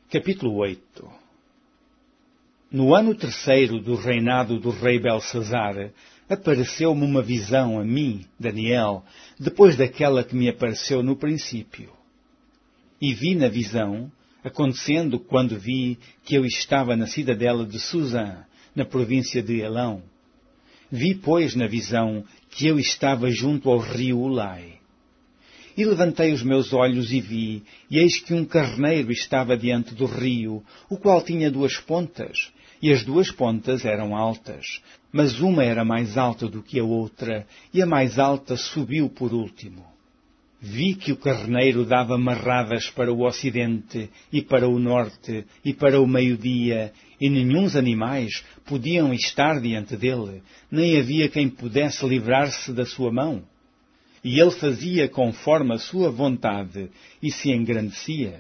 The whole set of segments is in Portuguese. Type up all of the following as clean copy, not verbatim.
Capítulo 8. No ano terceiro do reinado do rei Belsazar, apareceu-me uma visão a mim, Daniel, depois daquela que me apareceu no princípio. E vi na visão, acontecendo quando vi que eu estava na cidadela de Susã, na província de Elão. Vi, pois, na visão, que eu estava junto ao rio Ulai. E levantei os meus olhos e vi, e eis que um carneiro estava diante do rio, o qual tinha 2 pontas, e as 2 pontas eram altas, mas uma era mais alta do que a outra, e a mais alta subiu por último. Vi que o carneiro dava marradas para o ocidente, e para o norte, e para o meio-dia, e nenhuns animais podiam estar diante dele, nem havia quem pudesse livrar-se da sua mão. E ele fazia conforme a sua vontade, e se engrandecia.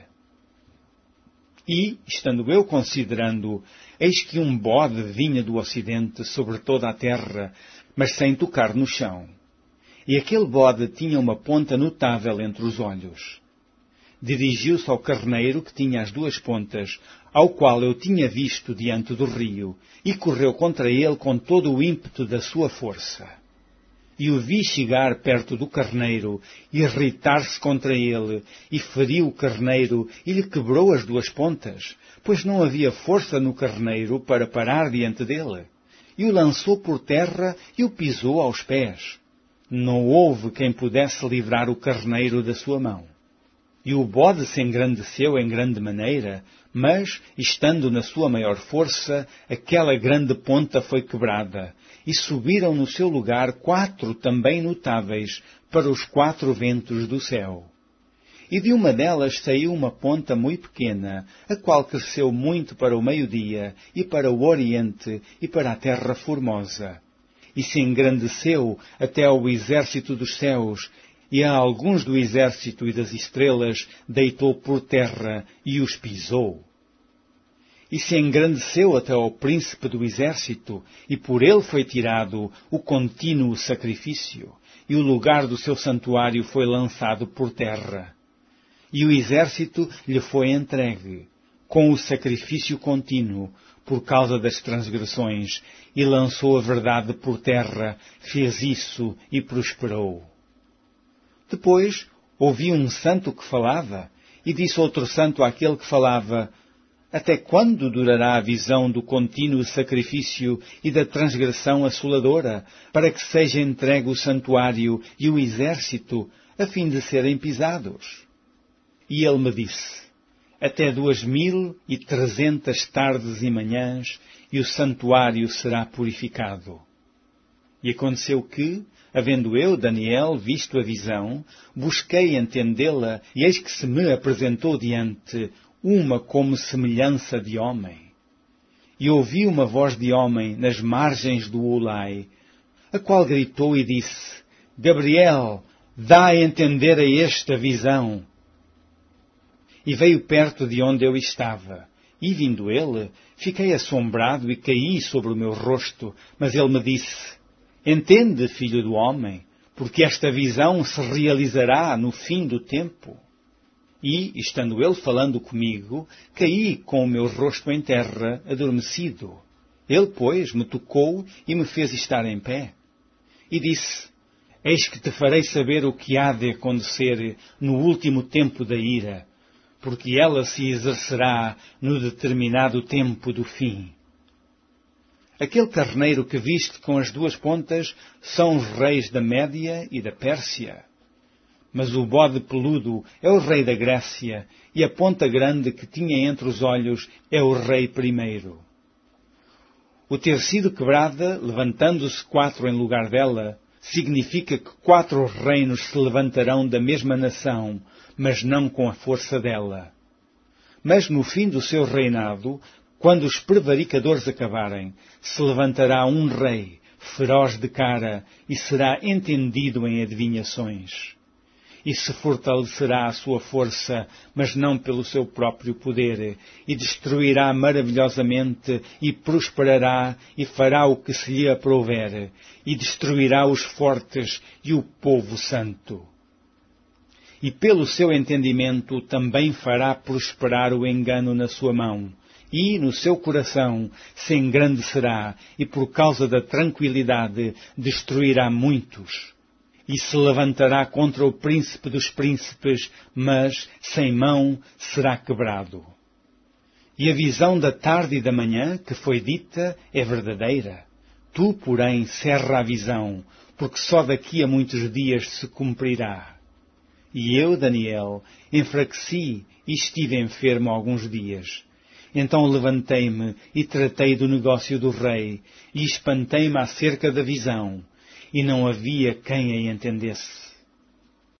E, estando eu considerando, eis que um bode vinha do ocidente sobre toda a terra, mas sem tocar no chão. E aquele bode tinha uma ponta notável entre os olhos. Dirigiu-se ao carneiro que tinha as 2 pontas, ao qual eu tinha visto diante do rio, e correu contra ele com todo o ímpeto da sua força. E o vi chegar perto do carneiro, e irritar-se contra ele, e feriu o carneiro, e lhe quebrou as 2 pontas, pois não havia força no carneiro para parar diante dele. E o lançou por terra, e o pisou aos pés. Não houve quem pudesse livrar o carneiro da sua mão. E o bode se engrandeceu em grande maneira, mas, estando na sua maior força, aquela grande ponta foi quebrada, e subiram no seu lugar 4 também notáveis para os 4 ventos do céu. E de uma delas saiu uma ponta muito pequena, a qual cresceu muito para o meio-dia, e para o oriente, e para a terra formosa. E se engrandeceu até ao exército dos céus, e a alguns do exército e das estrelas deitou por terra e os pisou. E se engrandeceu até ao príncipe do exército, e por ele foi tirado o contínuo sacrifício, e o lugar do seu santuário foi lançado por terra. E o exército lhe foi entregue, com o sacrifício contínuo, por causa das transgressões, e lançou a verdade por terra, fez isso e prosperou. Depois ouvi um santo que falava, e disse outro santo àquele que falava: Até quando durará a visão do contínuo sacrifício e da transgressão assoladora, para que seja entregue o santuário e o exército, a fim de serem pisados? E ele me disse: Até 2300 tardes e manhãs, e o santuário será purificado. E aconteceu que, havendo eu, Daniel, visto a visão, busquei entendê-la, e eis que se me apresentou diante uma como semelhança de homem. E ouvi uma voz de homem nas margens do Ulai, a qual gritou e disse: Gabriel, dá a entender a este a visão. E veio perto de onde eu estava, e vindo ele, fiquei assombrado e caí sobre o meu rosto, mas ele me disse: Entende, filho do homem, porque esta visão se realizará no fim do tempo. E, estando ele falando comigo, caí com o meu rosto em terra, adormecido. Ele, pois, me tocou e me fez estar em pé. E disse: Eis que te farei saber o que há de acontecer no último tempo da ira, porque ela se exercerá no determinado tempo do fim. Aquele carneiro que viste com as 2 pontas são os reis da Média e da Pérsia. Mas o bode peludo é o rei da Grécia, e a ponta grande que tinha entre os olhos é o rei primeiro. O ter sido quebrada, levantando-se 4 em lugar dela, significa que 4 reinos se levantarão da mesma nação, mas não com a força dela. Mas no fim do seu reinado, quando os prevaricadores acabarem, se levantará um rei, feroz de cara, e será entendido em adivinhações. E se fortalecerá a sua força, mas não pelo seu próprio poder, e destruirá maravilhosamente, e prosperará, e fará o que se lhe aprouver, e destruirá os fortes e o povo santo. e pelo seu entendimento também fará prosperar o engano na sua mão, e no seu coração se engrandecerá, e por causa da tranquilidade destruirá muitos. E se levantará contra o príncipe dos príncipes, mas sem mão será quebrado. E a visão da tarde e da manhã que foi dita é verdadeira. Tu, porém, cerra a visão, porque só daqui a muitos dias se cumprirá. E eu, Daniel, enfraqueci e estive enfermo alguns dias. Então levantei-me e tratei do negócio do rei, e espantei-me acerca da visão, e não havia quem a entendesse.